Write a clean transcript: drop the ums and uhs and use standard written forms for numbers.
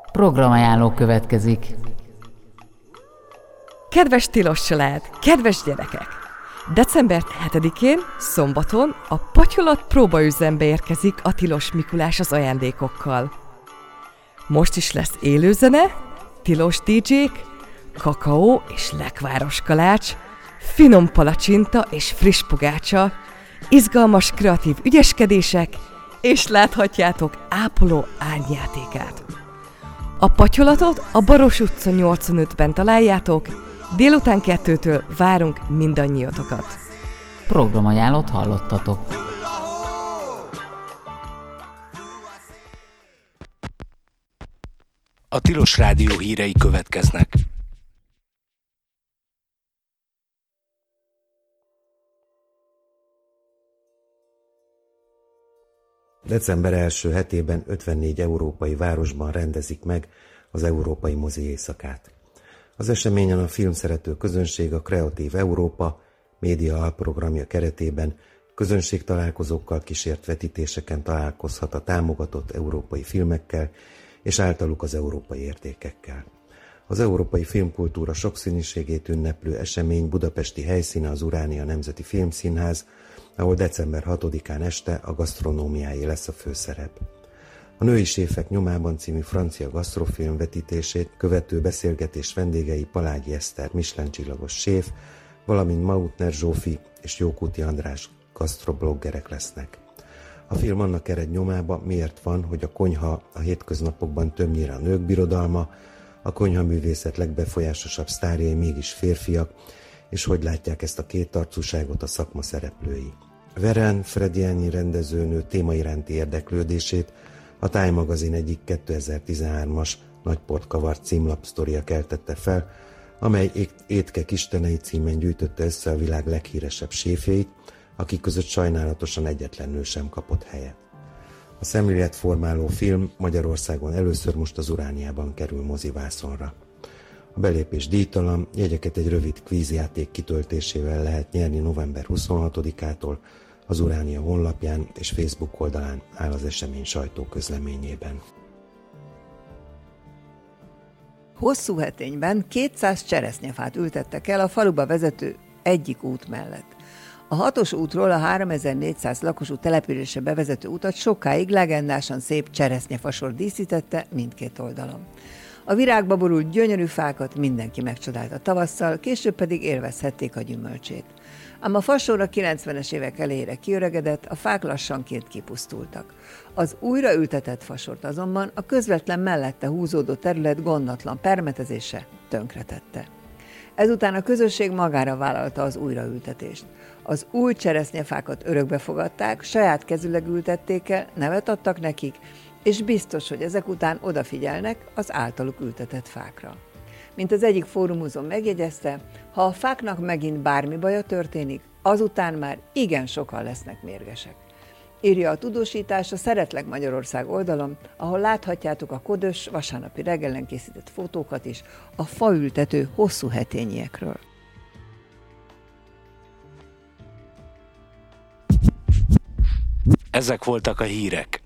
Programajánló következik. Kedves tilos család, kedves gyerekek! December 7-én, szombaton a Patyolat próbaüzembe érkezik a Tilos Mikulás az ajándékokkal. Most is lesz élőzene, tilos DJ-k, kakaó és lekváros kalács, finom palacsinta és friss pogácsa, izgalmas kreatív ügyeskedések, és láthatjátok ápoló árnyjátékát. A Patyolatot a Baros utca 85-ben találjátok, délután 2-től várunk mindannyiatokat. Programajánlót hallottatok. A Tilos Rádió hírei következnek. December első hetében 54 európai városban rendezik meg az Európai Mozi Éjszakát. Az eseményen a filmszerető közönség a Kreatív Európa média alprogramja keretében közönségtalálkozókkal kísért vetítéseken találkozhat a támogatott európai filmekkel és általuk az európai értékekkel. Az európai filmkultúra sokszínűségét ünneplő esemény budapesti helyszíne az Uránia Nemzeti Filmszínház, ahol december 6-án este a gasztronómiáé lesz a főszerep. A Női séfek nyomában című francia gasztrofilm vetítését követő beszélgetés vendégei Palágyi Eszter Michelin-csillagos séf, valamint Mautner Zsófi és Jókuti András gasztrobloggerek lesznek. A film annak ered nyomába, miért van, hogy a konyha a hétköznapokban többnyire a nők birodalma, a konyhaművészet legbefolyásosabb sztárjai mégis férfiak, és hogy látják ezt a kétarcúságot a szakma szereplői. Veren Frediányi rendezőnő téma iránti érdeklődését a Time magazin egyik 2013-as Nagyport kavart címlapsztoria keltette fel, amely Étkek istenei címen gyűjtötte össze a világ leghíresebb séfjeit, akik között sajnálatosan egyetlen nő sem kapott helyet. A szemléletformáló film Magyarországon először most az Urániában kerül mozivászonra. A belépés díjtalan, jegyeket egy rövid kvízjáték kitöltésével lehet nyerni november 26-ától, az Uránia honlapján és Facebook oldalán áll az esemény sajtóközleményében. Hosszúhetényben 200 cseresznyefát ültettek el a faluba vezető egyik út mellett. A 6-os útról a 3400 lakosú településre bevezető utat sokáig legendásan szép cseresznyefasor díszítette mindkét oldalon. A virágba borult gyönyörű fákat mindenki megcsodálta tavasszal, később pedig élvezhették a gyümölcsét. Ám a fasor a 90-es évek elejére kiöregedett, a fák lassanként kipusztultak. Az újraültetett fasort azonban a közvetlen mellette húzódó terület gondatlan permetezése tönkretette. Ezután a közösség magára vállalta az újraültetést. Az új cseresznyefákat örökbe fogadták, saját kezüleg ültették el, nevet adtak nekik, és biztos, hogy ezek után odafigyelnek az általuk ültetett fákra. Mint az egyik fórumozón megjegyezte, ha a fáknak megint bármi baja történik, azután már igen sokan lesznek mérgesek. Írja a tudósítás a Szeretlek Magyarország oldalon, ahol láthatjátok a ködös vasárnapi reggelen készített fotókat is a faültető hosszúhetényiekről. Ezek voltak a hírek.